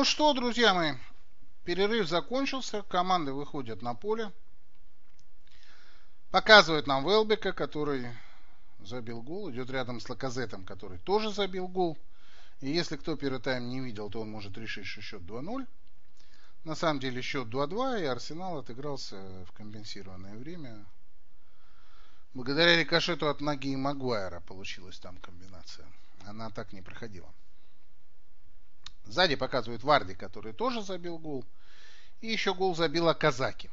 что, друзья мои, перерыв закончился, команды выходят на поле. Показывает нам Велбека, который забил гол, идет рядом с Лаказетом, который тоже забил гол. И если кто первый тайм не видел, то он может решить, что счет 2-0. На самом деле счет 2-2, и Арсенал отыгрался в компенсированное время. Благодаря рикошету от ноги Магуайра получилась там комбинация. Она так не проходила. Сзади показывают Варди, который тоже забил гол. И еще гол забила Казаки.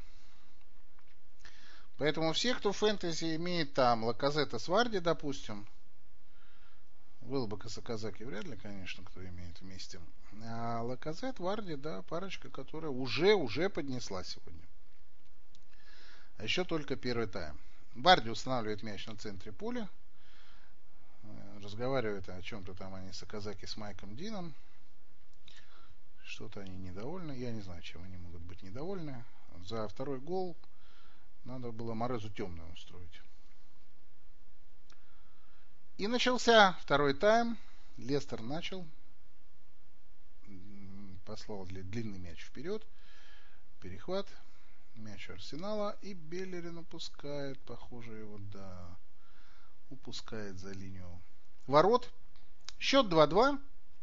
Поэтому все, кто в фэнтези имеет там Лаказета с Варди, допустим, Уилбека с Казаки вряд ли, конечно, кто имеет вместе. А Лаказет, Варди, да, парочка, которая уже поднесла сегодня. А еще только первый тайм. Варди устанавливает мяч на центре поля. Разговаривают о чем-то там они с Казаки с Майком Дином. Что-то они недовольны. Я не знаю, чем они могут быть недовольны. За второй гол надо было Морезу темную устроить. И начался второй тайм. Лестер начал. Послал длинный мяч вперед. Перехват. Мяч Арсенала. И Беллерин упускает. Похоже, его, да, упускает за линию ворот. Счет 2-2.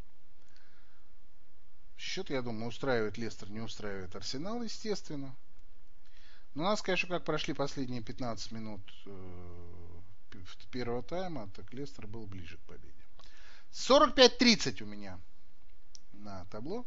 Счет, я думаю, устраивает Лестер, не устраивает Арсенал, естественно. Но надо сказать, что как прошли последние 15 минут первого тайма, так Лестер был ближе к победе. 45-30 у меня на табло.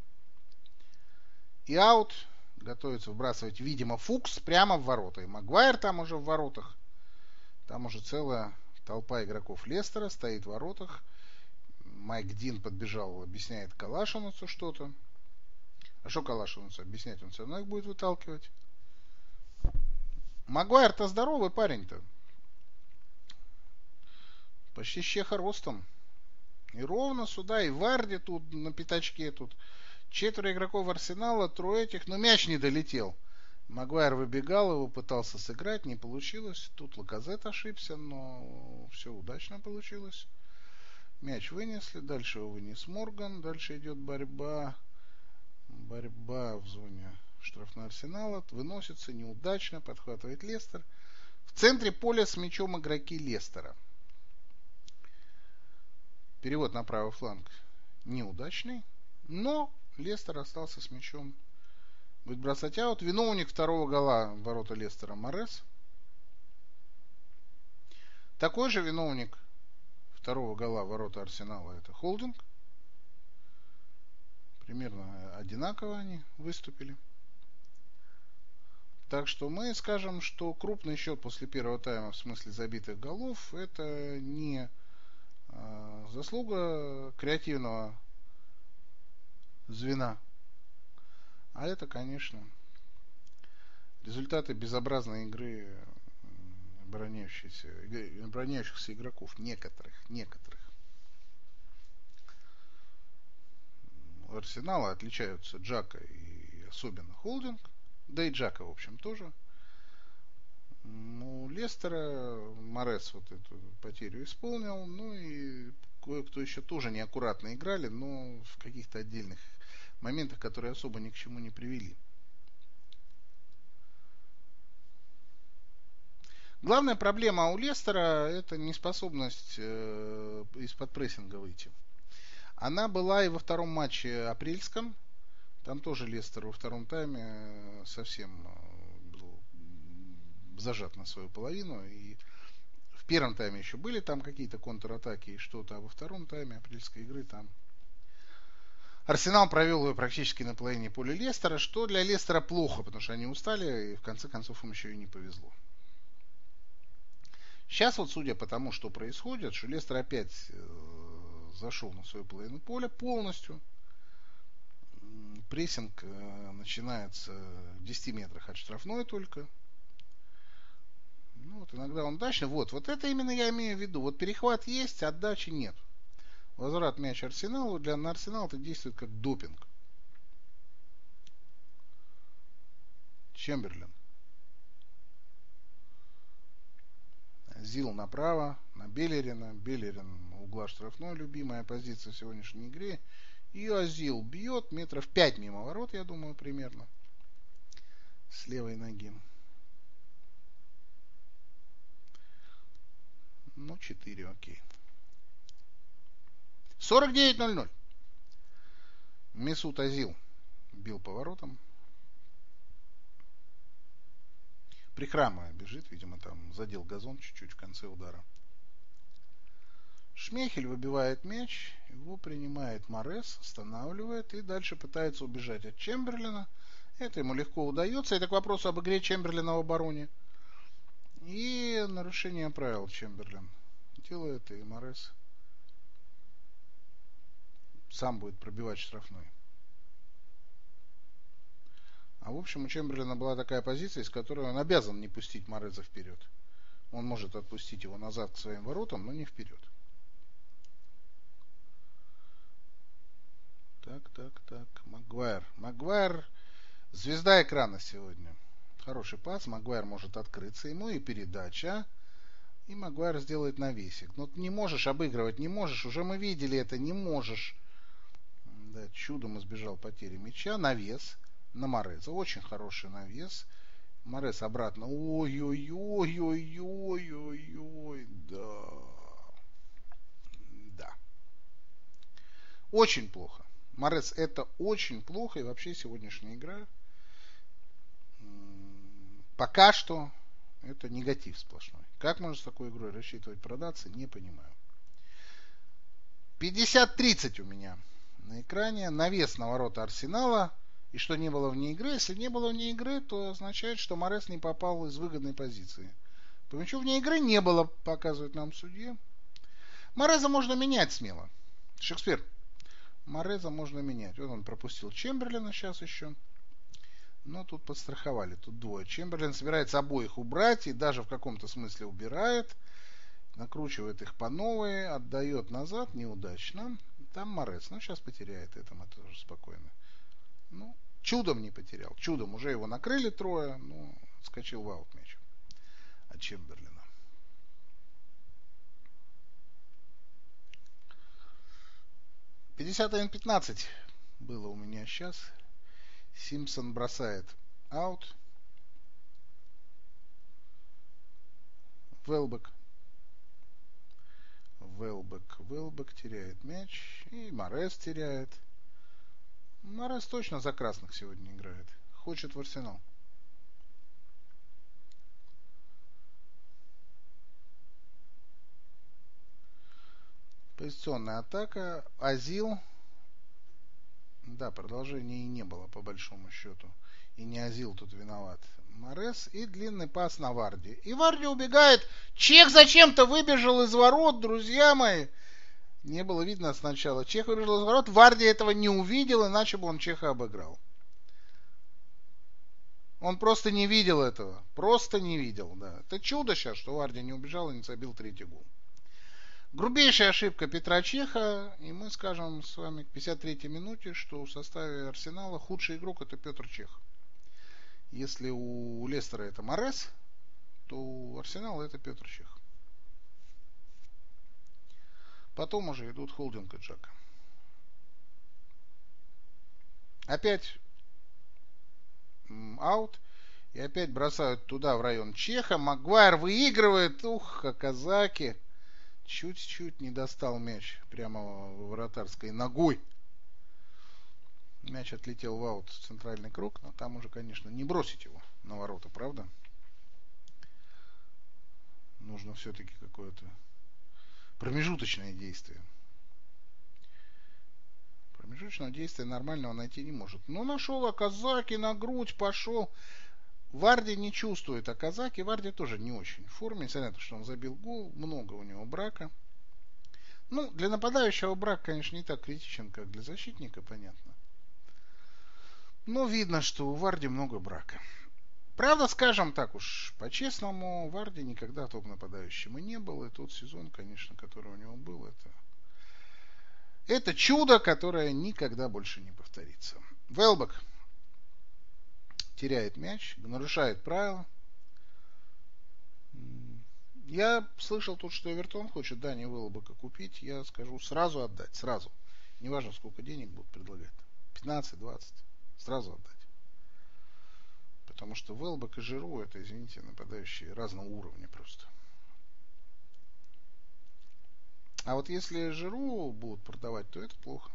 И аут. Готовится вбрасывать, видимо, Фукс прямо в ворота. И Магуайр там уже в воротах. Там уже целая толпа игроков Лестера стоит в воротах. Майк Дин подбежал, объясняет Калашинусу что-то. А что Калашинусу объяснять? Он все равно их будет выталкивать. Магуайр-то здоровый парень-то. Почти щеха ростом. И ровно сюда, и Варди тут на пятачке тут. 4 игроков Арсенала, 3 этих, но мяч не долетел. Магуайр выбегал, его пытался сыграть, не получилось. Тут Лаказет ошибся, но все удачно получилось. Мяч вынесли, дальше его вынес Морган, дальше идет борьба. Борьба в зоне штрафного Арсенала. Выносится неудачно, подхватывает Лестер. В центре поля с мячом игроки Лестера. Перевод на правый фланг неудачный, но Лестер остался с мячом. Будет бросать аут. Виновник второго гола в ворота Лестера Морес. Такой же виновник второго гола в ворота Арсенала это Холдинг. Примерно одинаково они выступили. Так что мы скажем, что крупный счет после первого тайма в смысле забитых голов это не заслуга креативного звена, а это, конечно, результаты безобразной игры обороняющихся игроков, некоторых. У Арсенала отличаются Джака и особенно Холдинг, да и Джака, в общем, тоже. У Лестера Морес вот эту потерю исполнил, ну и кое-кто еще тоже неаккуратно играли, но в каких-то отдельных моментах, которые особо ни к чему не привели. Главная проблема у Лестера это неспособность из-под прессинга выйти. Она была и во втором матче апрельском. Там тоже Лестер во втором тайме совсем был зажат на свою половину. И в первом тайме еще были там какие-то контратаки и что-то, а во втором тайме апрельской игры там Арсенал провел ее практически на половине поля Лестера, что для Лестера плохо, потому что они устали и в конце концов им еще и не повезло. Сейчас вот, судя по тому, что происходит, что Лестер опять зашел на свою половину поля полностью. Прессинг начинается в 10 метрах от штрафной только. Ну, вот иногда он удачный. Вот это именно я имею в виду. Вот перехват есть, отдачи нет. Возврат мяч Арсеналу. На Арсенал это действует как допинг. Чемберлен. Зил направо, на Беллерина. Беллерин угла штрафной, любимая позиция в сегодняшней игре. И Азил бьет метров 5 мимо ворот, я думаю, примерно. С левой ноги. Ну, 4, окей. 49-0-0. Месут Азил бил поворотом. Прихрамывая бежит, видимо, там задел газон чуть-чуть в конце удара. Шмейхель выбивает мяч, его принимает Морес, останавливает и дальше пытается убежать от Чемберлена. Это ему легко удается. Это к вопросу об игре Чемберлена в обороне. И нарушение правил Чемберлен делает, и Морес сам будет пробивать штрафной. А в общем у Чемберлена была такая позиция, из которой он обязан не пустить Мореза вперед. Он может отпустить его назад к своим воротам, но не вперед. Так. Магуайр. Магуайр звезда экрана сегодня. Хороший пас. Магуайр может открыться ему и передача. И Магуайр сделает навесик. Но ты не можешь обыгрывать, не можешь. Уже мы видели это, не можешь. Да, чудом избежал потери мяча. Навес на Мореза. Очень хороший навес. Морез обратно. Ой-ой-ой-ой-ой-ой-ой. Да. Очень плохо. Морес, это очень плохо. И вообще сегодняшняя игра пока что это негатив сплошной. Как можно с такой игрой рассчитывать продаться, не понимаю. 50-30 у меня на экране. Навес на ворота Арсенала. И что не было вне игры. Если не было вне игры, то означает, что Морес не попал из выгодной позиции. По мячу вне игры не было, показывает нам судья. Мореза можно менять смело. Шекспир. Мореза можно менять. Вот он пропустил Чемберлена сейчас еще. Но тут подстраховали. Тут двое. Чемберлен собирается обоих убрать. И даже в каком-то смысле убирает. Накручивает их по новой. Отдает назад. Неудачно. Там Морез. Ну, сейчас потеряет это. Мы тоже спокойно. Ну, чудом не потерял. Чудом. Уже его накрыли трое. Ну, отскочил в аут мяч от Чемберлена. — 51-15 было у меня сейчас. Симпсон бросает аут. Велбек теряет мяч. И Морес теряет. Морес точно за красных сегодня играет. Хочет в Арсенал. Позиционная атака. Азил. Да, продолжения и не было по большому счету. И не Азил тут виноват. Морес и длинный пас на Варди. И Варди убегает. Чех зачем-то выбежал из ворот, друзья мои. Не было видно сначала. Чех выбежал из ворот. Варди этого не увидел, иначе бы он Чеха обыграл. Он просто не видел этого. Просто не видел, да. Это чудо сейчас, что Варди не убежал и не забил третий гол. Грубейшая ошибка Петра Чеха. И мы скажем с вами к 53-й минуте, что в составе Арсенала худший игрок это Петр Чех. Если у Лестера это Морес, то у Арсенала это Петр Чех. Потом уже идут Холдинг и Джака. Опять аут. И опять бросают туда, в район Чеха. Магуайр выигрывает. Ух, Казаки. Чуть-чуть не достал мяч прямо вратарской ногой. Мяч отлетел в аут в центральный круг. Но там уже, конечно, не бросить его на ворота, правда? Нужно все-таки какое-то промежуточное действие. Промежуточного действия нормального найти не может. Но нашел Аказаки, на грудь пошел. Варди не чувствует Аказаки. Варди тоже не очень в форме. Несмотря на то, что он забил гол. Много у него брака. Ну, для нападающего брак, конечно, не так критичен, как для защитника, понятно. Но видно, что у Варди много брака. Правда, скажем так уж, по-честному, Варди никогда топ-нападающим и не был. И тот сезон, конечно, который у него был, это чудо, которое никогда больше не повторится. Велбек теряет мяч, нарушает правила. Я слышал тут, что Эвертон хочет Дани Велбека купить. Я скажу, сразу отдать, сразу. Неважно, сколько денег будут предлагать. 15-20. Сразу отдать. Потому что Велбек и Жиру это, извините, нападающие разного уровня просто. А вот если Жиру будут продавать, то это плохо.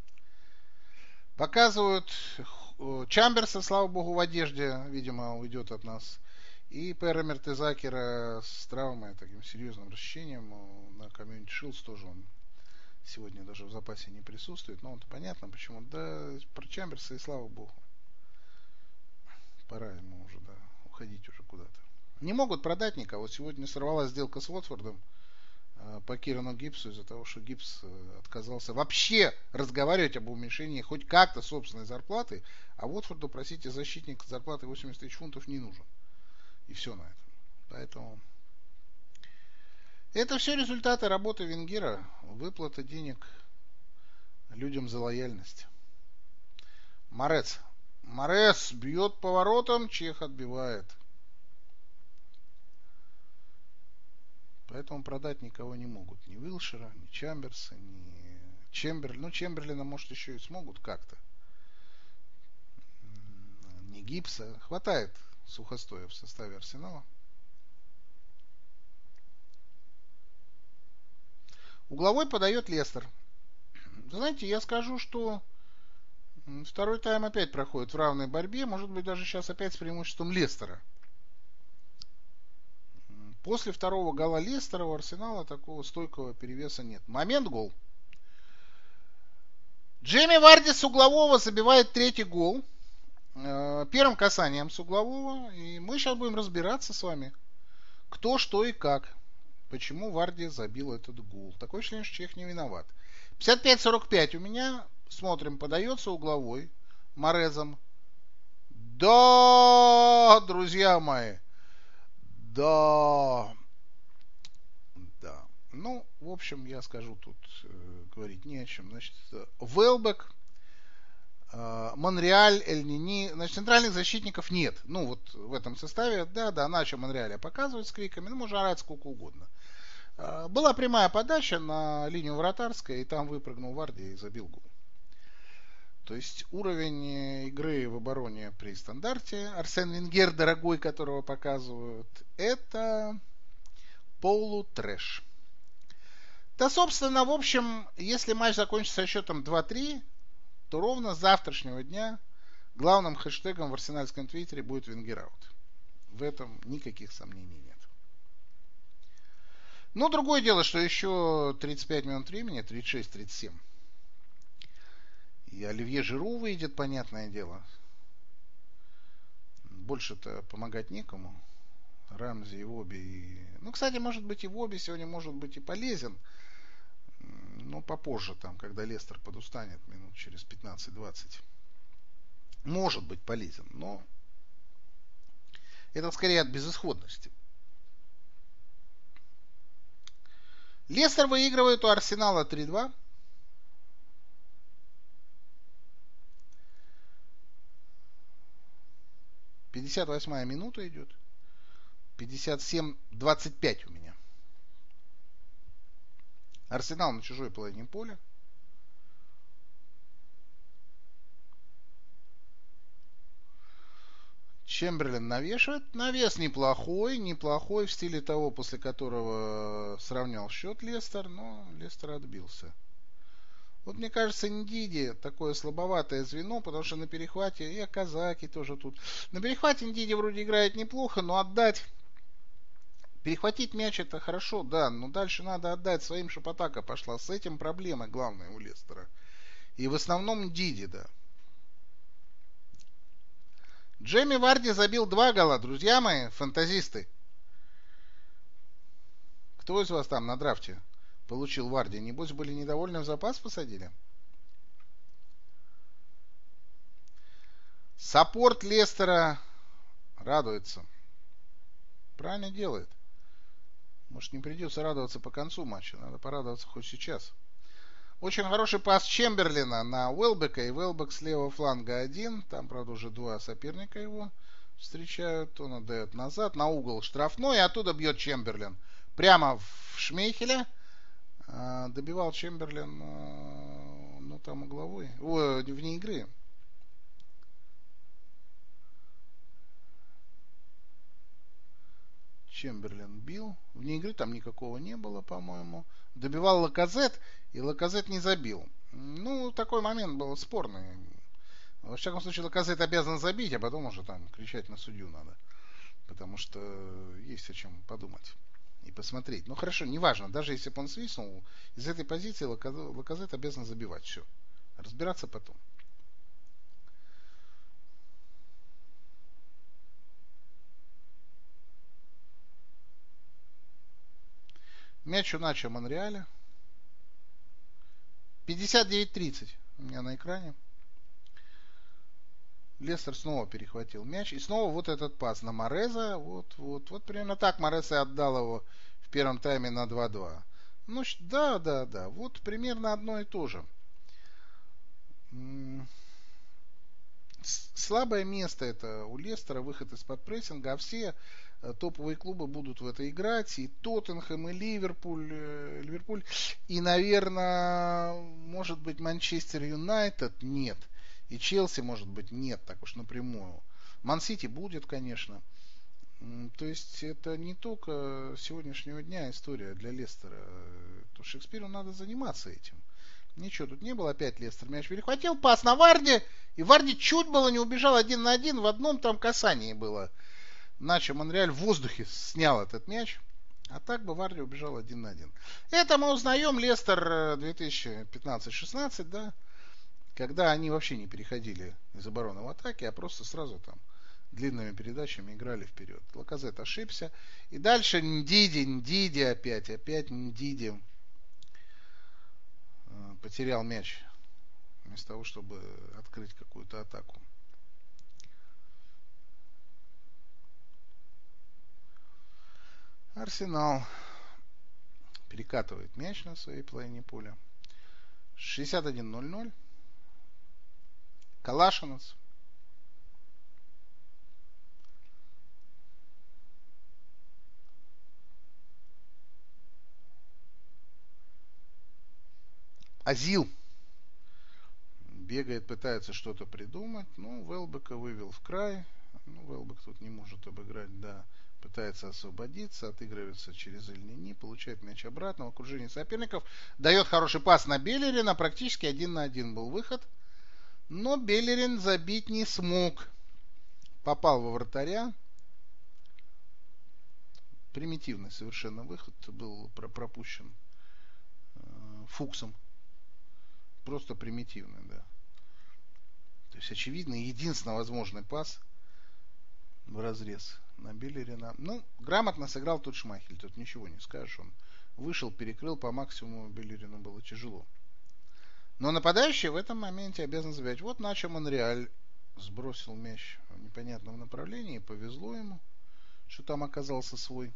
Показывают Чамберса, слава богу, в одежде, видимо, уйдет от нас. И Пэра Мертезакера с травмой, таким серьезным расщением на Community Shield тоже он сегодня даже в запасе не присутствует. Но это понятно, почему. Да, про Чамберса и слава богу. Пора ему уже, да, уходить уже куда-то. Не могут продать никого. Сегодня сорвалась сделка с Уотфордом по Кирану Гибсу из-за того, что Гибс отказался вообще разговаривать об уменьшении хоть как-то собственной зарплаты, а Уотфорду, простите, защитник зарплаты 80 тысяч фунтов не нужен. И все на этом. Поэтому это все результаты работы Венгера, выплата денег людям за лояльность. Морец бьет поворотом, чех отбивает. Поэтому продать никого не могут. Ни Уилшера, ни Чамберса, ни Чемберлина. Ну, Чемберлина, может, еще и смогут как-то. Ни Гибса. Хватает сухостоя в составе Арсенала. Угловой подает Лестер. Знаете, я скажу, что второй тайм опять проходит в равной борьбе. Может быть, даже сейчас опять с преимуществом Лестера. После второго гола Лестера у Арсенала такого стойкого перевеса нет. Момент, гол. Джейми Варди с углового забивает третий гол. Первым касанием с углового. И мы сейчас будем разбираться с вами, кто, что и как. Почему Варди забил этот гол. Такое ощущение, что чех не виноват. 55-45 у меня. Смотрим, подается угловой. Морезом. Да, друзья мои. Да. Ну, в общем, я скажу тут говорить не о чем. Значит, Велбек, Монреаль, Эль-Нини. Значит, центральных защитников нет. Ну, вот в этом составе. Да, Начо Монреаля показывают с криками. Ну, можно орать сколько угодно. Была прямая подача на линию вратарской, и там выпрыгнул Варди и забил гол. То есть уровень игры в обороне при стандарте Арсен Венгер, дорогой, которого показывают, это полутрэш. Да, собственно, в общем, если матч закончится со счетом 2-3, то ровно с завтрашнего дня главным хэштегом в арсенальском твиттере будет Венгераут. В этом никаких сомнений нет. Но другое дело, что еще 35 минут времени, 36-37. И Оливье Жиру выйдет, понятное дело. Больше-то помогать некому. Рамзи и Воби. Ну, кстати, может быть и Воби сегодня может быть и полезен. Но попозже, там, когда Лестер подустанет, минут через 15-20. Может быть полезен, но это скорее от безысходности. Лестер выигрывает у Арсенала 3-2. Пятьдесят 58-я минута идет. 57-25 у меня. Арсенал на чужой половине поля. Чемберлен навешивает. Навес неплохой в стиле того, после которого сравнял счет Лестер, но Лестер отбился. Вот мне кажется, Ндиди такое слабоватое звено, потому что на перехвате, и Аказаки тоже тут. На перехвате Ндиди вроде играет неплохо, но отдать, перехватить мяч это хорошо, да, но дальше надо отдать своим, чтобы атака пошла. С этим проблема главная у Лестера. И в основном Ндиди, да. Джейми Варди забил 2 гола, друзья мои, фантазисты. Кто из вас там на драфте получил Варди? Небось, были недовольны, в запас посадили? Саппорт Лестера радуется. Правильно делает. Может, не придется радоваться по концу матча. Надо порадоваться хоть сейчас. Очень хороший пас Чемберлина на Уэлбека. И Уэлбек с левого фланга один. Там, правда, уже 2 соперника его встречают. Он отдает назад. На угол штрафной. И оттуда бьет Чемберлин. Прямо в Шмейхеля. Добивал Чемберлин но там угловой. О, вне игры. Чемберлен бил. Вне игры там никакого не было, по-моему. Добивал Лаказет, и Лаказет не забил. Ну, такой момент был спорный. Во всяком случае, Лаказет обязан забить, а потом уже там кричать на судью надо. Потому что есть о чем подумать и посмотреть. Ну хорошо, неважно, даже если бы он свистнул, из этой позиции Лаказет обязан забивать. Все. Разбираться потом. Мяч у Начо Монреаля. 59-30 у меня на экране. Лестер снова перехватил мяч. И снова вот этот пас на Мореза. Вот примерно так Морез и отдал его в первом тайме на 2-2. Ну, да. Вот примерно одно и то же. Слабое место это у Лестера, выход из-под прессинга, а все топовые клубы будут в это играть. И Тоттенхэм, и Ливерпуль, и, наверное, может быть, Манчестер Юнайтед нет. И Челси, может быть, нет, так уж напрямую. Ман-Сити будет, конечно. То есть это не только сегодняшнего дня история для Лестера. То Шекспиру надо заниматься этим. Ничего тут не было. Опять Лестер мяч перехватил. Пас на Варди. И Варди чуть было не убежал 1 на 1. В одном там касании было. Начо Монреаль в воздухе снял этот мяч. А так бы Варди убежал 1 на 1. Это мы узнаем Лестер 2015-16, да. Когда они вообще не переходили из обороны в атаке, а просто сразу там длинными передачами играли вперед. Лаказет ошибся. И дальше Ндиди опять Ндиди потерял мяч вместо того, чтобы открыть какую-то атаку. Арсенал перекатывает мяч на своей половине поля. 61-0-0. Калашинец. Азил. Бегает, пытается что-то придумать. Ну, Велбека вывел в край. Ну, Велбек тут не может обыграть, да. Пытается освободиться, отыгрывается через Эльнини, получает мяч обратно в окружении соперников. Дает хороший пас на Беллерина. Практически 1 на 1 был выход. Но Беллерин забить не смог. Попал во вратаря. Примитивный совершенно выход был пропущен Фуксом. Просто примитивный, да. То есть, очевидно, единственно возможный пас в разрез на Беллерина. Ну, грамотно сыграл тут Шмайхель. Тут ничего не скажешь. Он вышел, перекрыл по максимуму. Беллерину было тяжело. Но нападающий в этом моменте обязан забивать. Вот Начо Монреаль сбросил мяч в непонятном направлении. Повезло ему, что там оказался свой.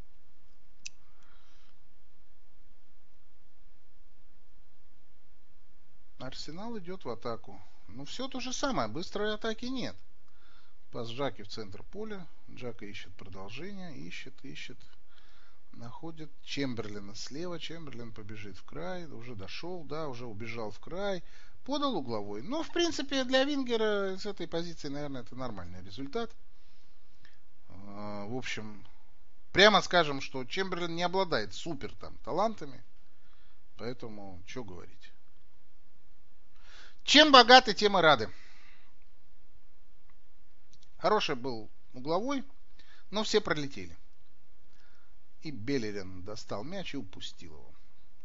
Арсенал идет в атаку. Ну, все то же самое. Быстрой атаки нет. Пас Джаки в центр поля. Джака ищет продолжение. Ищет. Находит Чемберлина слева. Чемберлин побежит в край. Уже дошел, да, уже убежал в край. Подал угловой. Но, в принципе, для Вингера с этой позиции, наверное, это нормальный результат. В общем, прямо скажем, что Чемберлин не обладает супер там талантами. Поэтому, что говорить. Чем богаты, тем и рады. Хороший был угловой, но все пролетели. И Беллерин достал мяч и упустил его.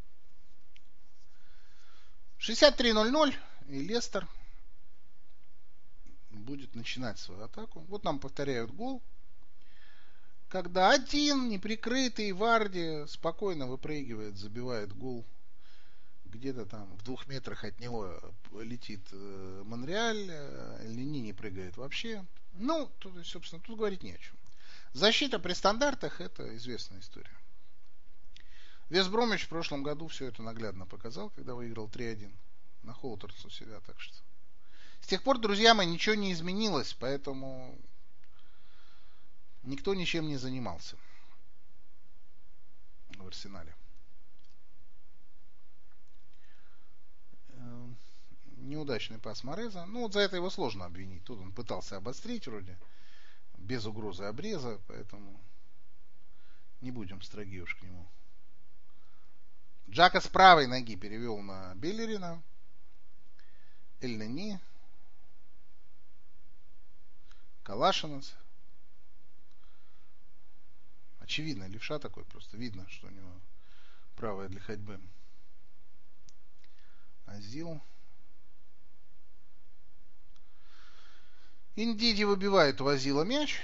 63-0-0. И Лестер будет начинать свою атаку. Вот нам повторяют гол. Когда один неприкрытый Варди спокойно выпрыгивает, забивает гол. Где-то там в 2 метрах от него летит Монреаль. Эльнини не прыгает вообще. Ну, тут, собственно, тут говорить не о чем. Защита при стандартах — это известная история. Вест Бромвич в прошлом году все это наглядно показал, когда выиграл 3-1 на Хоуторс у себя. Так что с тех пор, друзья мои, ничего не изменилось, поэтому никто ничем не занимался в Арсенале. неудачный пас Мореза. Ну, вот за это его сложно обвинить. Тут он пытался обострить вроде, без угрозы обреза, поэтому не будем строги уж к нему. Джака с правой ноги перевел на Беллерина. Эль-Нени. Калашинец. Очевидно, левша такой, просто видно, что у него правая для ходьбы. Азил. Индиди выбивает у Азила мяч.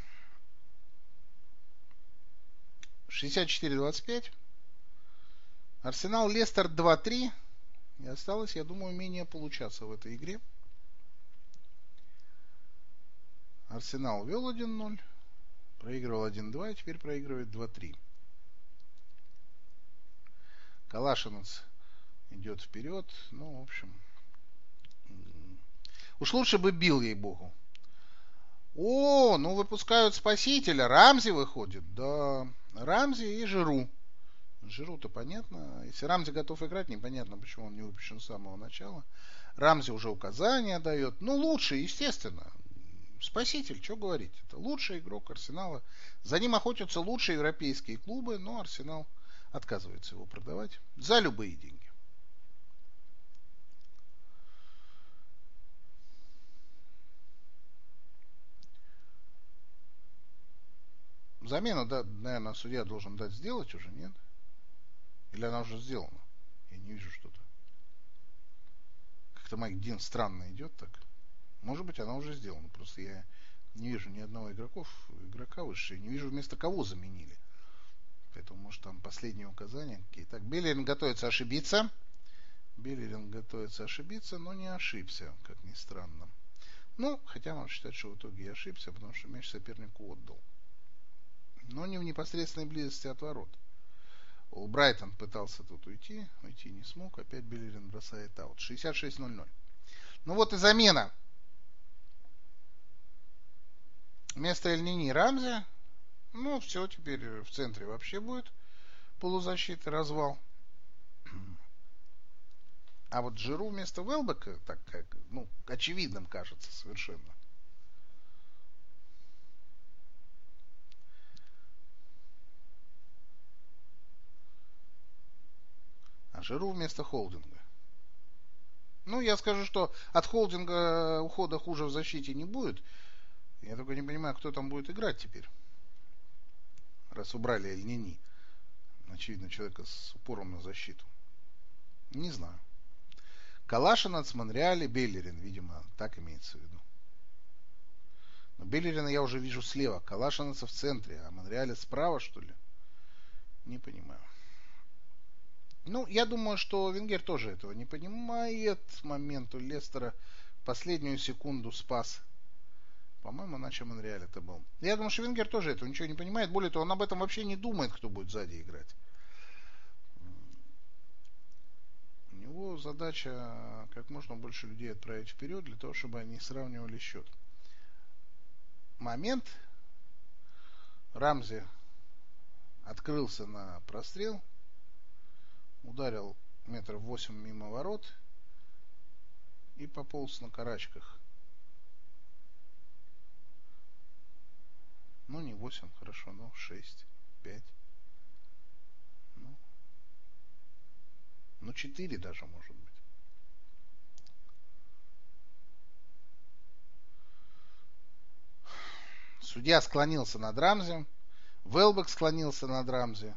64-25. Арсенал Лестер 2-3. И осталось, я думаю, менее получаса в этой игре. Арсенал вел 1-0. Проигрывал 1-2, и теперь проигрывает 2-3. Калашинец идет вперед. Ну, в общем. Уж лучше бы бил, ей-богу. О, ну выпускают спасителя. Рамзи выходит. Да, Рамзи и Жиру. Жиру-то понятно. Если Рамзи готов играть, непонятно, почему он не выпущен с самого начала. Рамзи уже указания дает. Ну, лучший, естественно. Спаситель, что говорить. Это лучший игрок Арсенала. За ним охотятся лучшие европейские клубы, но Арсенал отказывается его продавать за любые деньги. Замену, да, наверное, судья должен дать сделать уже, нет? Или она уже сделана? Я не вижу что-то. Как-то Майк Дин странно идет так. Может быть, она уже сделана. Просто я не вижу ни одного игрока выше. Не вижу, вместо кого заменили. Поэтому, может, там последние указания какие-то. Так, Беллерин готовится ошибиться. Беллерин готовится ошибиться, но не ошибся, как ни странно. Ну, хотя можно считать, что в итоге я ошибся, потому что мяч сопернику отдал. Но не в непосредственной близости от ворот. Брайтон пытался тут уйти не смог. Опять Беллерин бросает аут. 66-0-0. Ну вот и замена. Вместо Эль-Нини Рамзи. Ну, все, теперь в центре вообще будет полузащиты, развал. А вот Жиру вместо Велбека, так как, ну, очевидным кажется совершенно. А Жиру вместо Холдинга. Ну, я скажу, что от Холдинга ухода хуже в защите не будет. Я только не понимаю, кто там будет играть теперь. Раз убрали Эль-Нини. Очевидно, человека с упором на защиту. Не знаю. Калашинец, Монреале, Беллерин, видимо, так имеется в виду. Но Беллерина я уже вижу слева. Калашинца в центре, а Монреале справа, что ли? Не понимаю. Ну, я думаю, что Венгер тоже этого не понимает. Момент у Лестера последнюю секунду спас. По-моему, иначе Монреаль это был. Я думаю, что Венгер тоже этого ничего не понимает. Более того, он об этом вообще не думает, кто будет сзади играть. У него задача как можно больше людей отправить вперед, для того, чтобы они сравнивали счет. Момент. Рамзи открылся на прострел. Ударил метров 8 мимо ворот. И пополз на карачках. Ну, не 8, хорошо, но 6, 5. Ну, 4 даже, может быть. Судья склонился над Рамзи. Велбек склонился над Рамзи.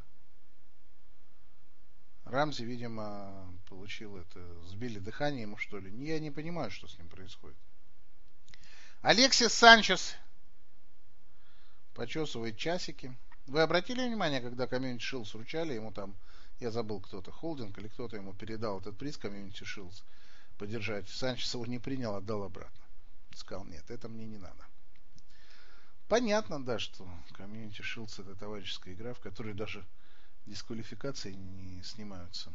Рамзи, видимо, получил это... Сбили дыхание ему, что ли. Я не понимаю, что с ним происходит. Алексис Санчес почесывает часики. Вы обратили внимание, когда Community Shield вручали, ему там, я забыл, кто-то, Холдинг или кто-то ему передал этот приз Community Shield поддержать. Санчес его не принял, отдал обратно. Сказал, нет, это мне не надо. Понятно, да, что Community Shield это товарищеская игра, в которой даже дисквалификации не снимаются.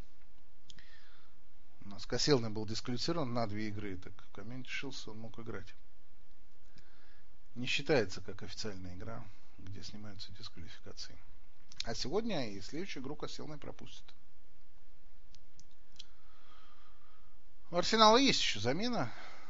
У нас Косельный был дисквалифицирован на 2 игры, так Community Shield он мог играть. Не считается как официальная игра, где снимаются дисквалификации. А сегодня и следующую игру Косельный пропустит. У Арсенала есть еще замена.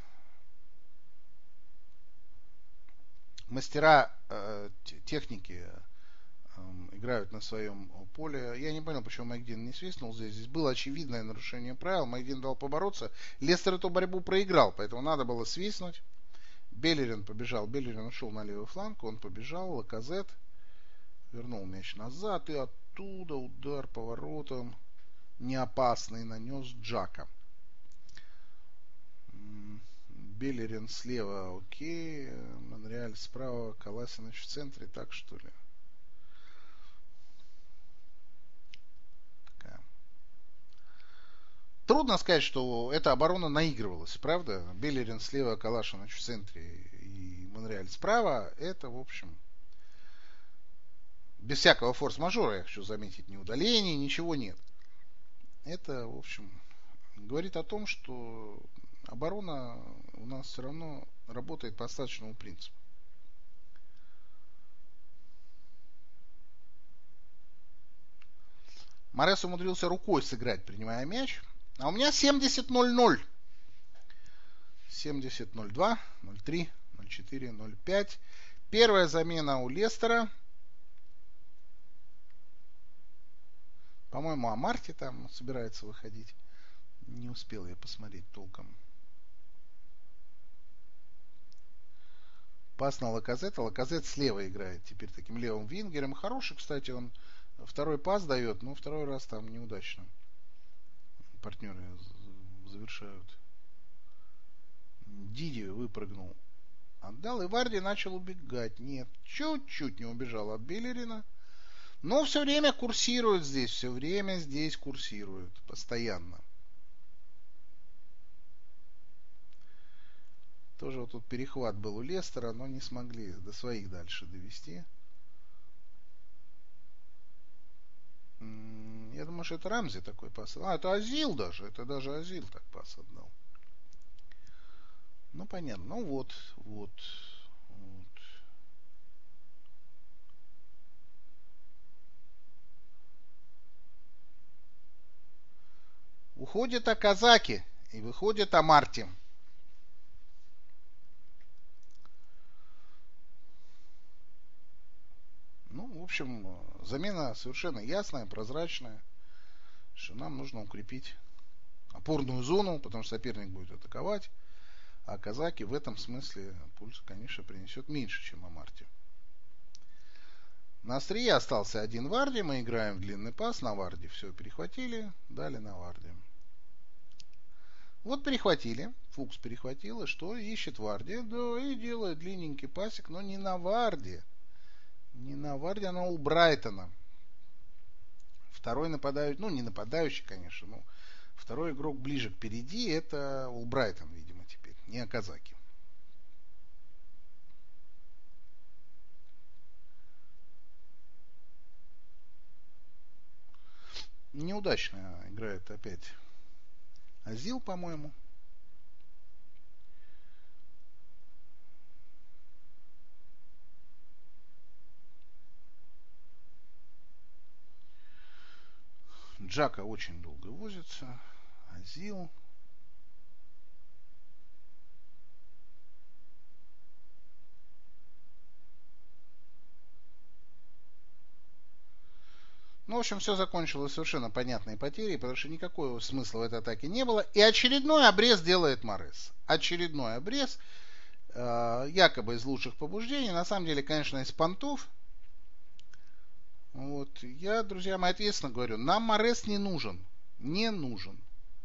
Мастера техники играют на своем поле. Я не понял, почему Макдин не свистнул здесь. Здесь было очевидное нарушение правил. Макдин дал побороться. Лестер эту борьбу проиграл, поэтому надо было свистнуть. Беллерин побежал. Беллерин ушел на левый фланг. Он побежал. Лаказет вернул мяч назад. И оттуда удар поворотом неопасный нанес Джака. Беллерин слева, окей. Монреаль справа, Коласинович в центре, так что ли? Такая. Трудно сказать, что эта оборона наигрывалась, правда? Беллерин слева, Коласинович в центре и Монреаль справа. Это, в общем, без всякого форс-мажора, я хочу заметить, ни удалений, ничего нет. Это, в общем, говорит о том, что оборона у нас все равно работает по остаточному принципу. Морес умудрился рукой сыграть, принимая мяч. А у меня 70-0-0. 70-0-2, 0-3, 0-4, 0-5. Первая замена у Лестера. По-моему, Амарти там собирается выходить. Не успел я посмотреть толком. Пас на Лаказета. Лаказет слева играет теперь таким левым вингером. Хороший, кстати, он второй пас дает, но второй раз там неудачно. Партнеры завершают. Диди выпрыгнул. Отдал, и Варди начал убегать. Нет, чуть-чуть не убежал от Беллерина. Но все время курсирует здесь. Все время здесь курсирует. Постоянно. Тоже вот тут перехват был у Лестера, но не смогли до своих дальше довести. Я думаю, что это Рамзи такой пас. А, это Азил даже. Это даже Азил так пас отдал. Ну, понятно. Ну, вот. Уходит Аказаки и выходит Амарти. Ну, в общем, замена совершенно ясная, прозрачная, что нам нужно укрепить опорную зону, потому что соперник будет атаковать, а Казаки в этом смысле пульс, конечно, принесет меньше, чем Амарти. На острие остался один Варди, мы играем в длинный пас на Варди, все перехватили, дали на Варди. Вот перехватили, Фукс перехватил, и что? Ищет Варди, да, и делает длинненький пасик, но не на Варди. Не на Варди, а на Улбрайтона. Второй нападающий, ну не нападающий, конечно, но второй игрок ближе к впереди, это Улбрайтон, видимо, теперь, не Аказаки. Неудачно играет опять Азил, по-моему. Джака очень долго возится. Азил. Ну, в общем, все закончилось совершенно понятной потерей, потому что никакого смысла в этой атаке не было. И очередной обрез делает Морес. Очередной обрез, якобы из лучших побуждений. На самом деле, конечно, из понтов. Вот. Я, друзья мои, ответственно говорю, нам Морес не нужен. Не нужен.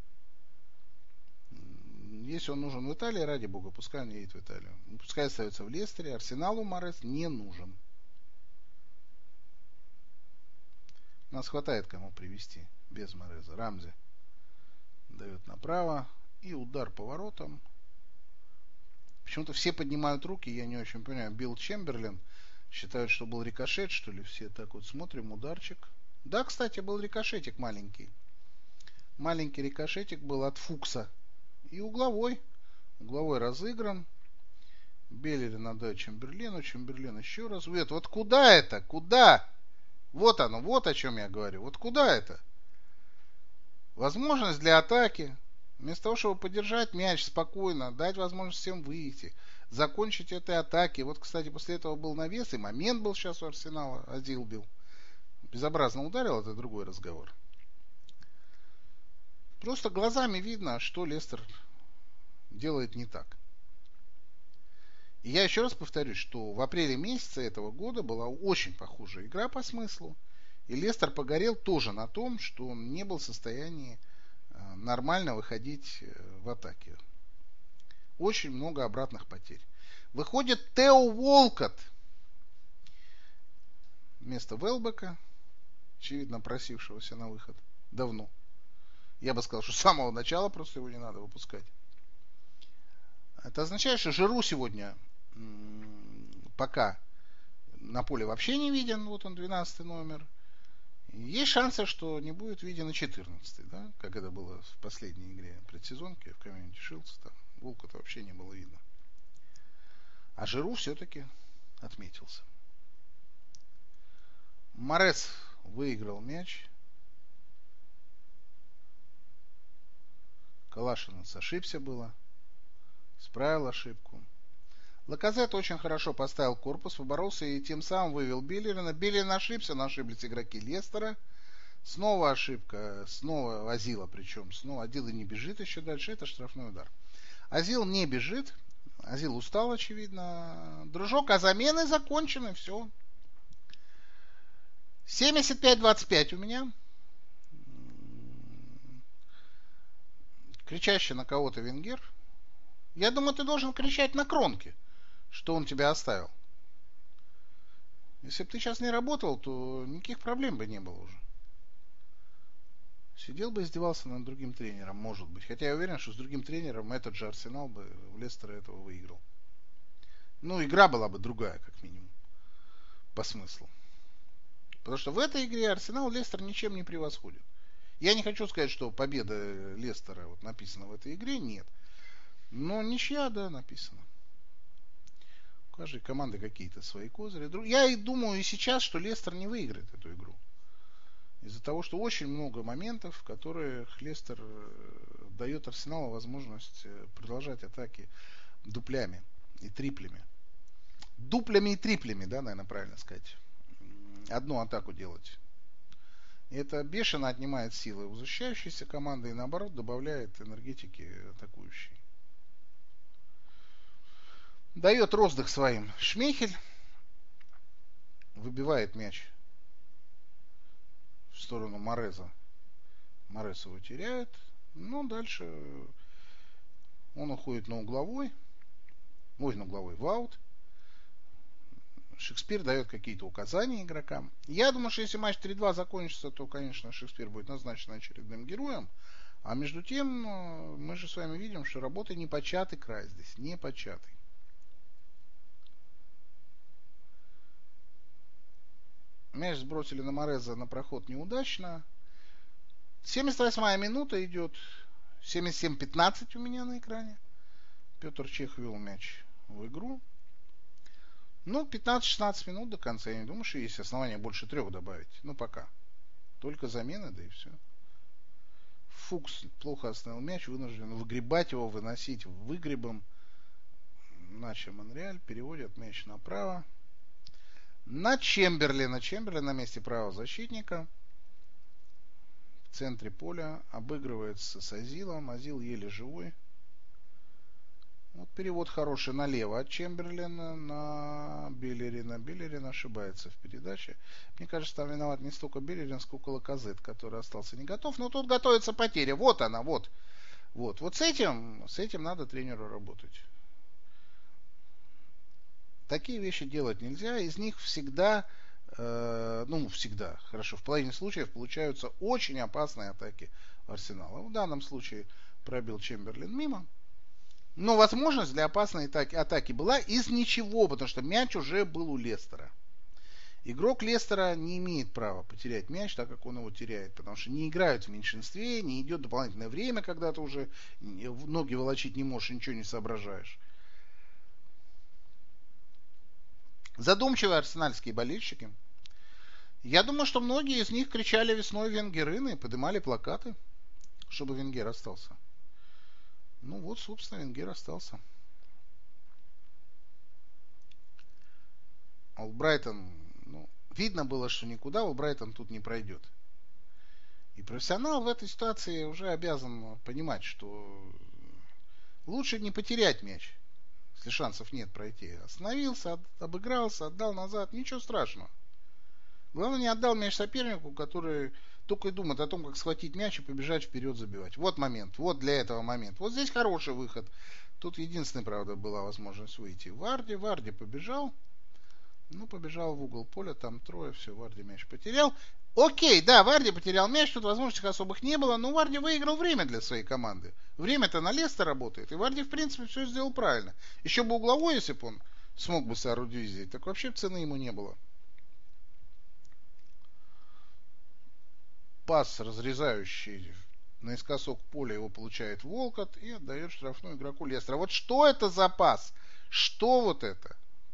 Если он нужен в Италии, ради бога, пускай он едет в Италию. Пускай остается в Лестере. Арсеналу Морес не нужен. Нас хватает кому привести без Мореза. Рамзи дает направо. И удар поворотом. Почему-то все поднимают руки, я не очень понимаю. Билл Чемберлен считают, что был рикошет, что ли. Все так вот смотрим, ударчик. Да, кстати, был рикошетик маленький. Маленький рикошетик был от Фукса. И угловой. Угловой разыгран. Беллерин отдает Чемберлену. Чемберлен еще раз. Вот куда это? Куда? Вот оно, вот о чем я говорю. Вот куда это? Возможность для атаки. Вместо того, чтобы подержать мяч спокойно, дать возможность всем выйти, закончить этой атаки. Вот, кстати, после этого был навес, и момент был сейчас у Арсенала, Азил бил. Безобразно ударил, это другой разговор. Просто глазами видно, что Лестер делает не так. И я еще раз повторюсь, что в апреле месяце этого года была очень похожая игра по смыслу. И Лестер погорел тоже на том, что он не был в состоянии нормально выходить в атаке. Очень много обратных потерь. Выходит Тео Уолкотт вместо Велбека, очевидно просившегося на выход давно. Я бы сказал, что с самого начала просто его не надо выпускать. Это означает, что Жиру сегодня пока на поле вообще не виден. Вот он, 12 номер. Есть шансы, что не будет виден и 14, да? Как это было в последней игре предсезонки в Community Shield. Там Волка-то вообще не было видно. А Жиру все-таки отметился. Морес выиграл мяч. Калашинец ошибся было. Исправил ошибку. Лаказет очень хорошо поставил корпус, поборолся и тем самым вывел Беллерина. Беллерин ошибся, но ошиблись игроки Лестера. Снова ошибка, снова Азила, причем снова Азил и не бежит еще дальше. Это штрафной удар. Азил не бежит. Азил устал, очевидно. Дружок, а замены закончены, все. 75-25 у меня. Кричащий на кого-то Венгер. Я думаю, ты должен кричать на Кронке, что он тебя оставил. Если бы ты сейчас не работал, то никаких проблем бы не было уже. Сидел бы и издевался над другим тренером, может быть. Хотя я уверен, что с другим тренером этот же Арсенал бы в Лестера этого выиграл. Ну, игра была бы другая, как минимум. По смыслу. Потому что в этой игре Арсенал Лестер ничем не превосходит. Я не хочу сказать, что победа Лестера вот написана в этой игре. Нет. Но ничья, да, написано. У каждой команды какие-то свои козыри. Я и думаю и сейчас, что Лестер не выиграет эту игру. Из-за того, что очень много моментов, в которых Лестер дает Арсеналу возможность продолжать атаки дуплями и триплями. Дуплями и триплями, да, наверное, правильно сказать. Одну атаку делать. И это бешено отнимает силы у защищающейся команды и наоборот добавляет энергетики атакующей. Дает роздых своим Шмейхель. Выбивает мяч в сторону Мореза. Морез его теряет. Но дальше он уходит на угловой. Ой, на угловой в аут. Шекспир дает какие-то указания игрокам. Я думаю, что если матч 3-2 закончится, то, конечно, Шекспир будет назначен очередным героем. А между тем, мы же с вами видим, что работа непочатый край здесь. Непочатый. Мяч сбросили на Мореза на проход неудачно. 78-я минута идет. 77-15 у меня на экране. Петр Чех вел мяч в игру. Ну, 15-16 минут до конца. Я не думаю, что есть основания больше 3 добавить. Ну, пока. Только замены, да и все. Фукс плохо остановил мяч. Вынужден выгребать его, выносить выгребом. Начо Монреаль. Переводят мяч направо. На Чемберлина. Чемберлин на месте правого защитника. В центре поля. Обыгрывается с Азилом. Азил еле живой. Вот перевод хороший налево от Чемберлина на Беллерина. Беллерин ошибается в передаче. Мне кажется, там виноват не столько Беллерин, сколько Лаказет, который остался не готов. Но тут готовится потеря. Вот она, вот. Вот с этим надо тренеру работать. Такие вещи делать нельзя. Из них всегда, хорошо, в половине случаев получаются очень опасные атаки Арсенала. В данном случае пробил Чемберлин мимо. Но возможность для опасной атаки была из ничего, потому что мяч уже был у Лестера. Игрок Лестера не имеет права потерять мяч, так как он его теряет, потому что не играют в меньшинстве, не идет дополнительное время, когда ты уже ноги волочить не можешь, ничего не соображаешь. Задумчивые арсенальские болельщики. Я думаю, что многие из них кричали весной Венгерины и поднимали плакаты, чтобы Венгер остался. Ну вот, собственно, Венгер остался. Олбрайтон, ну, видно было, что никуда Олбрайтон тут не пройдет. И профессионал в этой ситуации уже обязан понимать, что лучше не потерять мяч, если шансов нет пройти. Остановился, обыгрался, отдал назад, ничего страшного. Главное, не отдал мяч сопернику, который только и думает о том, как схватить мяч и побежать вперед забивать. Вот момент, вот для этого момент. Вот здесь хороший выход. Тут единственная, правда, была возможность выйти. Варди побежал. Ну, побежал в угол поля, там трое, все, Варди мяч потерял. Окей, да, Варди потерял мяч, тут возможностей особых не было, но Варди выиграл время для своей команды. Время-то на Лестер работает, и Варди, в принципе, все сделал правильно. Еще бы угловой, если бы он смог бы соорудить, так вообще цены ему не было. Пас, разрезающий наискосок поля, его получает Волкот и отдает штрафную игроку Лестера. Вот что это за пас? Что вот это?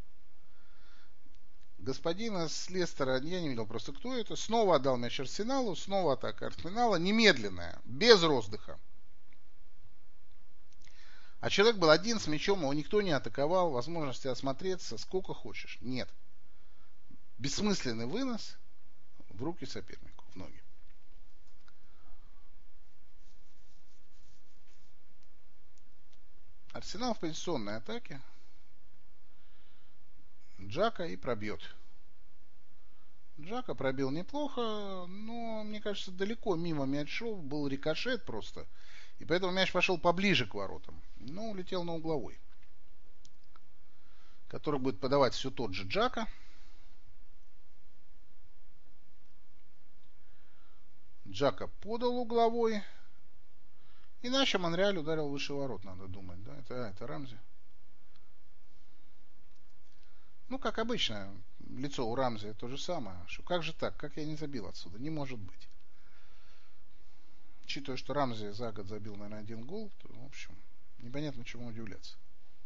Господина с Лестера, я не видел просто кто это, снова отдал мяч Арсеналу, снова атака Арсенала, немедленная, без роздыха. А человек был один с мячом, его никто не атаковал, возможности осмотреться сколько хочешь. Нет. Бессмысленный вынос в руки сопернику, в ноги. Арсенал в позиционной атаке. Джака и пробьет. Джака пробил неплохо, но, мне кажется, далеко мимо мяч шел, был рикошет просто. И поэтому мяч пошел поближе к воротам. Но улетел на угловой. Который будет подавать все тот же Джака. Джака подал угловой. Иначе Монреаль ударил выше ворот, надо думать. Да? Это Рамзи. Ну, как обычно, лицо у Рамзи то же самое. Что, как же так? Как я не забил отсюда? Не может быть. Учитывая, что Рамзи за год забил, наверное, 1 гол, то, в общем, непонятно, чему удивляться.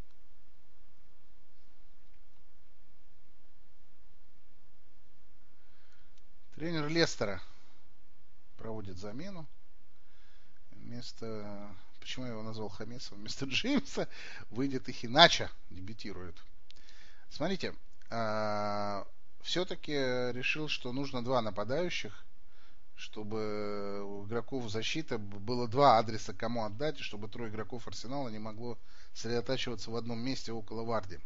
Тренер Лестера проводит замену. Вместо... Почему я его назвал Хамесом? Вместо Джеймса выйдет Ихинача, дебютирует. Смотрите, все-таки решил, что нужно 2 нападающих, чтобы у игроков защиты было 2 адреса, кому отдать, и чтобы 3 игроков Арсенала не могло сосредотачиваться в одном месте около Варди.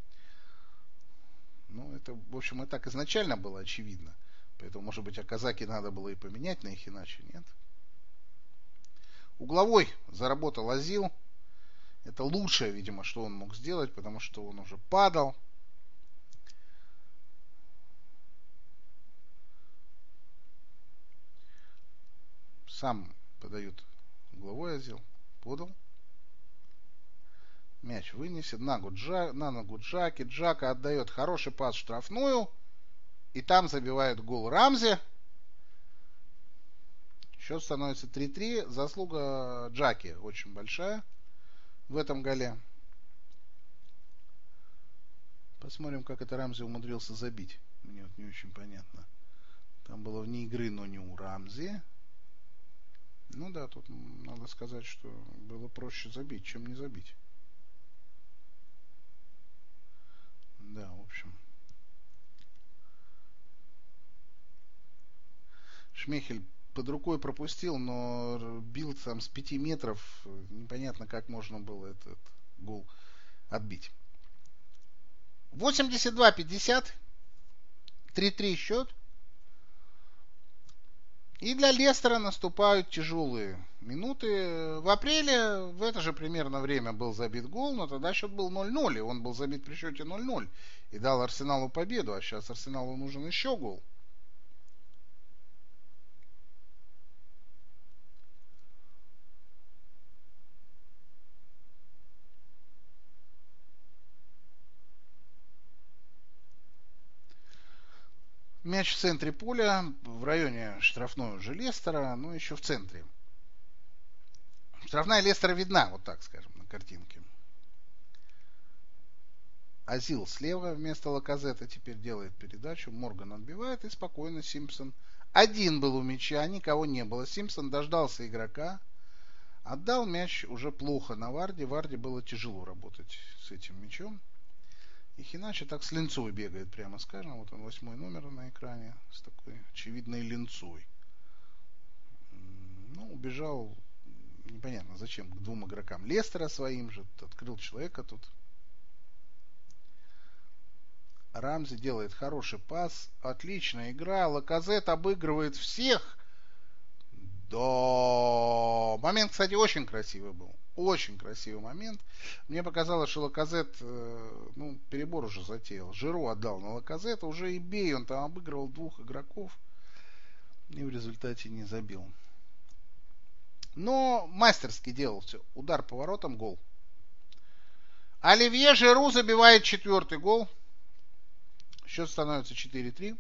Ну, это, в общем, и так изначально было очевидно. Поэтому, может быть, Аказаки надо было и поменять на их иначе, нет? Угловой заработал Азил. Это лучшее, видимо, что он мог сделать, потому что он уже падал. Сам подает угловой Азил. Подал. Мяч вынесен на ногу Джаки. Джака отдает хороший пас в штрафную. И там забивает гол Рамзи. Счет становится 3-3. Заслуга Джаки очень большая в этом голе. Посмотрим, как это Рамзи умудрился забить. Мне вот не очень понятно. Там было вне игры, но не у Рамзи. Ну да, тут надо сказать, что было проще забить, чем не забить. Да, в общем. Шмейхель под рукой пропустил, но бил там с 5 метров. Непонятно, как можно было этот гол отбить. 82-50. 3-3 счет. И для Лестера наступают тяжелые минуты. В апреле в это же примерно время был забит гол, но тогда счет был 0-0, и он был забит при счете 0-0 и дал Арсеналу победу, а сейчас Арсеналу нужен еще гол. Мяч в центре поля, в районе штрафной уже Лестера, но еще в центре. Штрафная Лестера видна, вот так скажем, на картинке. Азил слева вместо Лаказета теперь делает передачу. Морган отбивает и спокойно Симпсон. Один был у мяча, никого не было. Симпсон дождался игрока. Отдал мяч уже плохо на Варди. Варди было тяжело работать с этим мячом. И Хиначи так с линцой бегает, прямо скажем. Вот он, 8 номер на экране, с такой очевидной линцой. Ну, убежал, непонятно зачем, к 2 игрокам Лестера своим же. Открыл человека тут. Рамзи делает хороший пас. Отличная игра. Лаказет обыгрывает всех. Да. Момент, кстати, очень красивый был. Очень красивый момент. Мне показалось, что Лаказет, перебор уже затеял. Жиру отдал на Лаказета. Уже и бей, он там обыгрывал 2 игроков. И в результате не забил. Но мастерски делал все. Удар по воротам, гол. Оливье Жиру забивает 4-й гол. Счет становится 4-3.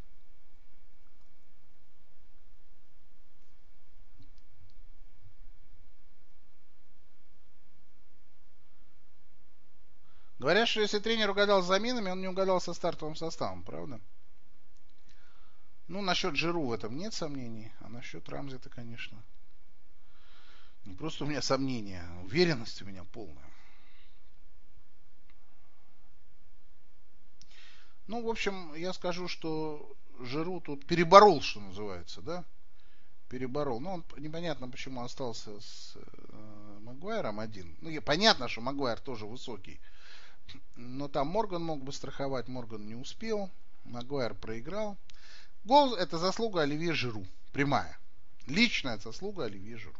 Говорят, что если тренер угадал с заменами, он не угадал со стартовым составом, правда? Ну, насчет Жиру в этом нет сомнений. А насчет Рамзи-то, конечно, не просто у меня сомнения, а уверенность у меня полная. Ну, в общем, я скажу, что Жиру тут переборол, что называется, да? Переборол. Но он непонятно, почему остался с Магуайром один. Ну, понятно, что Магуайр тоже высокий. Но там Морган мог бы страховать, Морган не успел. Магуайр проиграл. Гол — это заслуга Оливье Жиру. Прямая. Личная заслуга Оливье Жиру.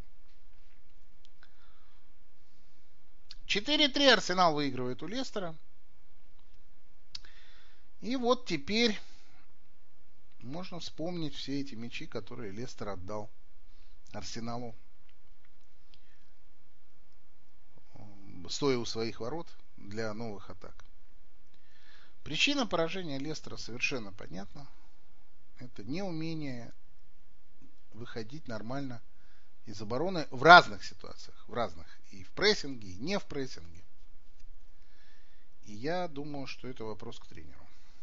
4-3 Арсенал выигрывает у Лестера. И вот теперь можно вспомнить все эти мячи, которые Лестер отдал Арсеналу, стоя у своих ворот для новых атак. Причина поражения Лестера совершенно понятна. Это неумение выходить нормально из обороны в разных ситуациях. В разных. И в прессинге, и не в прессинге. И я думаю, что это вопрос к тренеру.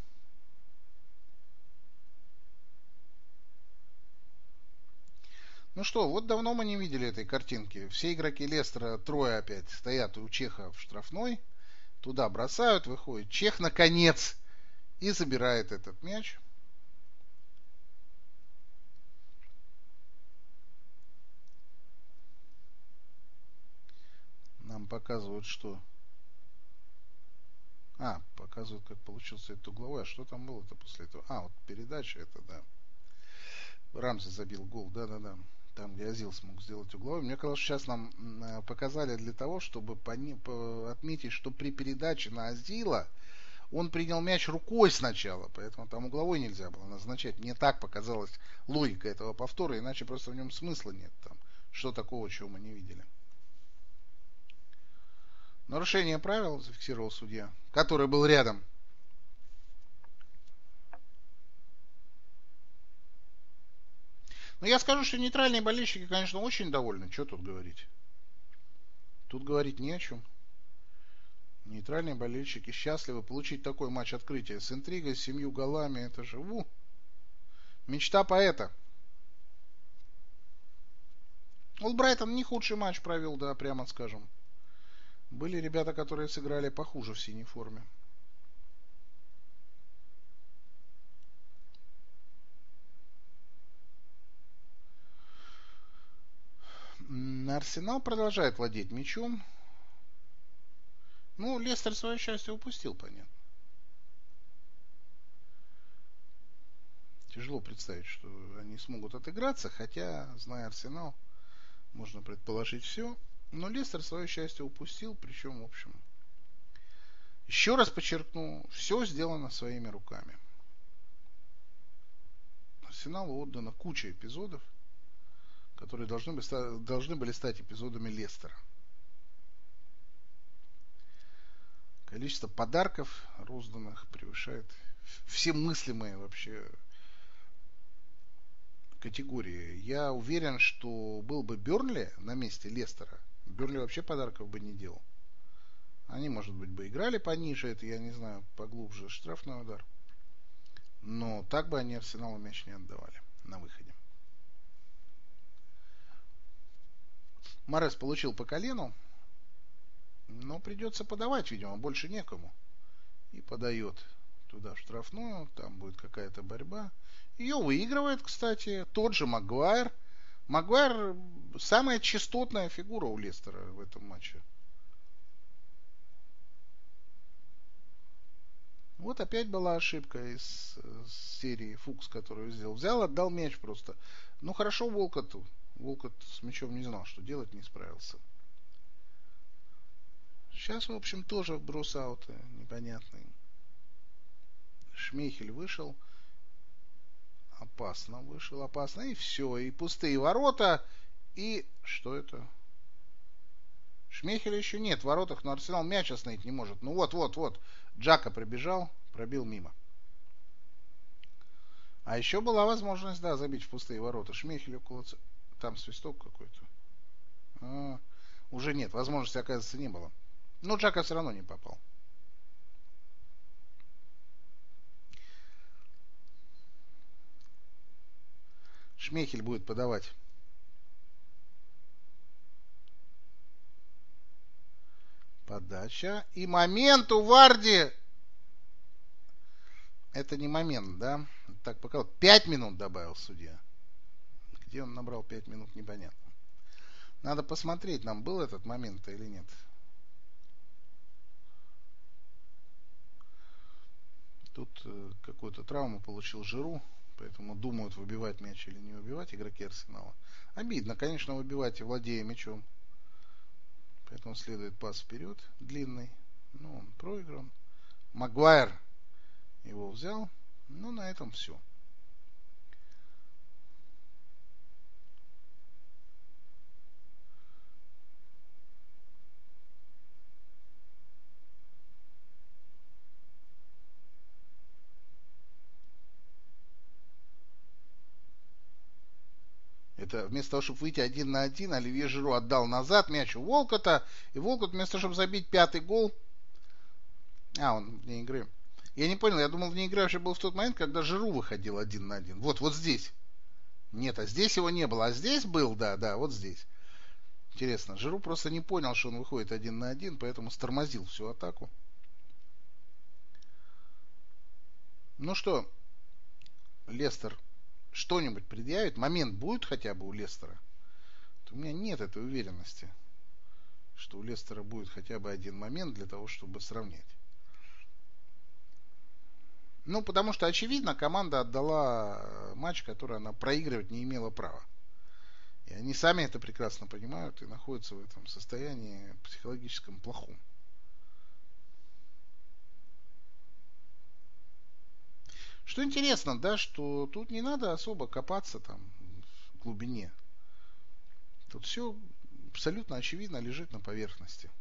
Ну что, вот давно мы не видели этой картинки. Все игроки Лестера, трое опять, стоят у Чеха в штрафной. Туда бросают, выходит Чех наконец и забирает этот мяч. Нам показывают, что... показывают, как получился этот угловой. А что там было-то после этого? Вот передача это, да. Рамзи забил гол, да-да-да. Там, где Азил смог сделать угловой. Мне казалось, сейчас нам показали для того, чтобы отметить, что при передаче на Азила он принял мяч рукой сначала, поэтому там угловой нельзя было назначать. Мне так показалась логика этого повтора, иначе просто в нем смысла нет. Там, что такого, чего мы не видели. Нарушение правил зафиксировал судья, который был рядом. Но я скажу, что нейтральные болельщики, конечно, очень довольны. Что тут говорить? Тут говорить не о чем. Нейтральные болельщики счастливы получить такой матч открытия с интригой, с 7 голами. Это же мечта поэта. Олбрайтон не худший матч провел, да, прямо скажем. Были ребята, которые сыграли похуже в синей форме. Арсенал продолжает владеть мячом. Ну, Лестер свое счастье упустил, понятно. Тяжело представить, что они смогут отыграться, хотя, зная Арсенал, можно предположить все. Но Лестер свое счастье упустил, причем, в общем, еще раз подчеркну, все сделано своими руками. Арсеналу отдано куча эпизодов, которые должны были стать эпизодами Лестера. Количество подарков розданных превышает все мыслимые вообще категории. Я уверен, что был бы Бернли на месте Лестера, Бернли вообще подарков бы не делал. Они, может быть, бы играли пониже, это я не знаю, поглубже штрафный удар. Но так бы они Арсеналу мяч не отдавали на выходе. Морес получил по колену, но придется подавать, видимо, больше некому. И подает туда в штрафную, там будет какая-то борьба. Ее выигрывает, кстати, тот же Магуайр. Магуайр самая частотная фигура у Лестера в этом матче. Вот опять была ошибка из серии Фукс, которую сделал. Взял, отдал мяч просто. Ну хорошо Волкоту. Волкот с мячом не знал, что делать, не справился. Сейчас, в общем, тоже брос-ауты непонятный. Шмейхель вышел. Опасно вышел, опасно. И все. И пустые ворота. И что это? Шмейхеля еще нет в воротах, но Арсенал мяч остановить не может. Ну вот. Джака прибежал, пробил мимо. А еще была возможность, да, забить в пустые ворота. Шмейхель около... Там свисток какой-то. Уже нет, возможности, оказывается, не было. Но Джака все равно не попал. Шмейхель будет подавать. Подача. И момент у Варди. Это не момент, да? Так пока 5 минут добавил судья. Где он набрал 5 минут, непонятно. Надо посмотреть, нам был этот момент или нет. Тут какую-то травму получил Жиру, поэтому думают, выбивать мяч или не выбивать игроки Арсенала. Обидно, конечно, выбивать, владея мячом. Поэтому следует пас вперед, длинный. Но он проигран. Магуайр его взял. Ну, на этом все. Это вместо того, чтобы выйти 1-1, Оливье Жиру отдал назад мяч у Волкота. И Волкот вместо того, чтобы забить 5-й гол... он вне игры. Я не понял, я думал, вне игры вообще был в тот момент, когда Жиру выходил 1-1. Вот здесь. Нет, а здесь его не было. А здесь был, да, вот здесь. Интересно, Жиру просто не понял, что он выходит 1-1, поэтому стормозил всю атаку. Ну что, Лестер что-нибудь предъявит? Момент будет хотя бы у Лестера? У меня нет этой уверенности, что у Лестера будет хотя бы один момент для того, чтобы сравнять. Ну, потому что, очевидно, команда отдала матч, который она проигрывать не имела права. И они сами это прекрасно понимают и находятся в этом состоянии психологическом плохом. Что интересно, да, что тут не надо особо копаться там в глубине. Тут все абсолютно очевидно лежит на поверхности.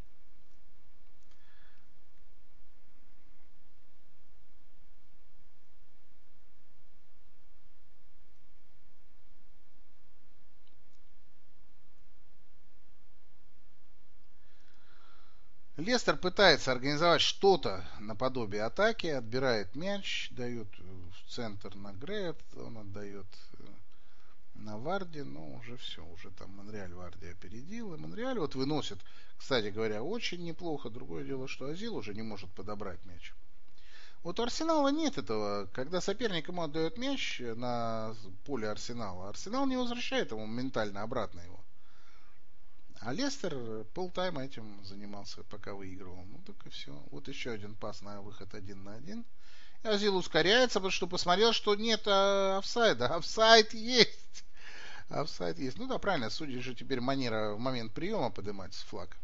Лестер пытается организовать что-то наподобие атаки, отбирает мяч, дает в центр на Греет, он отдает на Варди, но уже все, уже там Монреаль Варди опередил, и Монреаль вот выносит, кстати говоря, очень неплохо. Другое дело, что Азил уже не может подобрать мяч. Вот у Арсенала нет этого, когда соперник ему отдает мяч на поле Арсенала, Арсенал не возвращает ему моментально обратно его. А Лестер полтайма этим занимался, пока выигрывал. Ну так и все. Вот еще один пас на выход 1-1. И Азил ускоряется, потому что посмотрел, что нет офсайда. Офсайд есть. Офсайд есть. Ну да, правильно, судьи же теперь манера в момент приема поднимать флаг.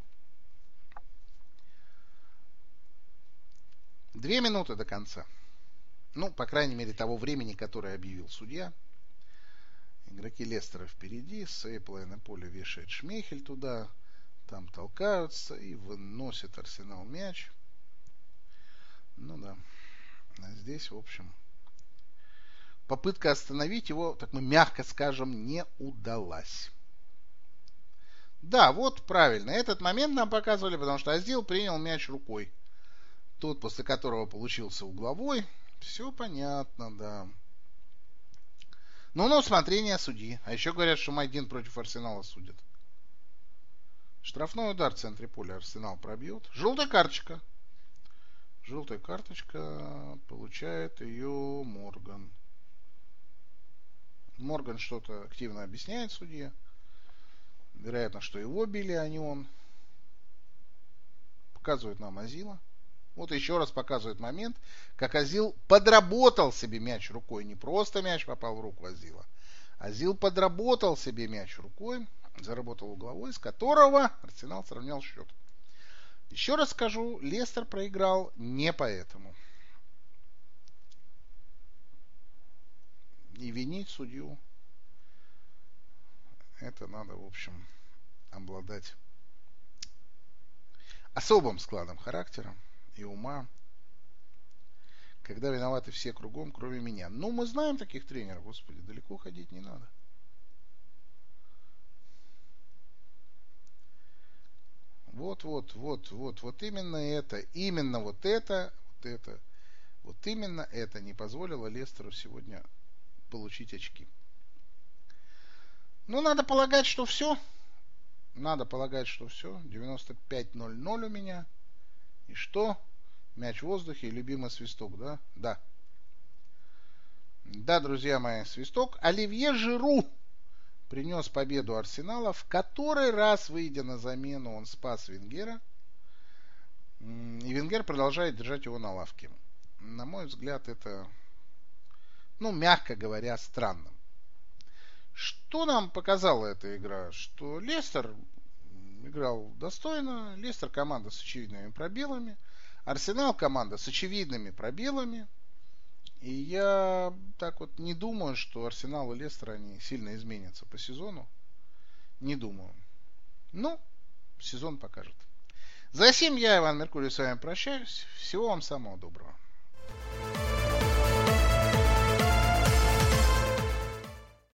2 минуты до конца. Ну, по крайней мере, того времени, которое объявил судья. Игроки Лестера впереди, с эйплайна поля вешает Шмейхель туда, там толкаются и выносит Арсенал мяч. Ну да, а здесь, в общем, попытка остановить его, так мы мягко скажем, не удалась. Да, вот правильно, этот момент нам показывали, потому что Азил принял мяч рукой. Тот, после которого получился угловой. Все понятно, да. Но на усмотрение судьи. А еще говорят, что Майдин против Арсенала судят. Штрафной удар в центре поля Арсенал пробьет. Желтая карточка. Желтая карточка. Получает ее Морган. Морган что-то активно объясняет судье. Вероятно, что его били, а не он. Показывает нам Азила. Вот еще раз показывает момент, как Азил подработал себе мяч рукой. Не просто мяч попал в руку Азила. Азил подработал себе мяч рукой, заработал угловой, с которого Арсенал сравнял счет. Еще раз скажу, Лестер проиграл не поэтому. И винить судью, это надо, в общем, обладать особым складом характера и ума, когда виноваты все кругом, кроме меня. Ну, мы знаем таких тренеров, господи, далеко ходить не надо. Вот именно это, вот именно это не позволило Лестеру сегодня получить очки. Ну, надо полагать, что все. 95-0-0 у меня. И что? Мяч в воздухе и любимый свисток, да? Да. Да, друзья мои, свисток. Оливье Жиру принес победу Арсенала. В который раз, выйдя на замену, он спас Венгера. И Венгер продолжает держать его на лавке. На мой взгляд, это, мягко говоря, странно. Что нам показала эта игра? Что Лестер играл достойно. Лестер команда с очевидными пробелами. Арсенал команда с очевидными пробелами. И я так вот не думаю, что Арсенал и Лестер они сильно изменятся по сезону. Не думаю. Ну, сезон покажет. За сим я, Иван Меркурий, с вами прощаюсь. Всего вам самого доброго.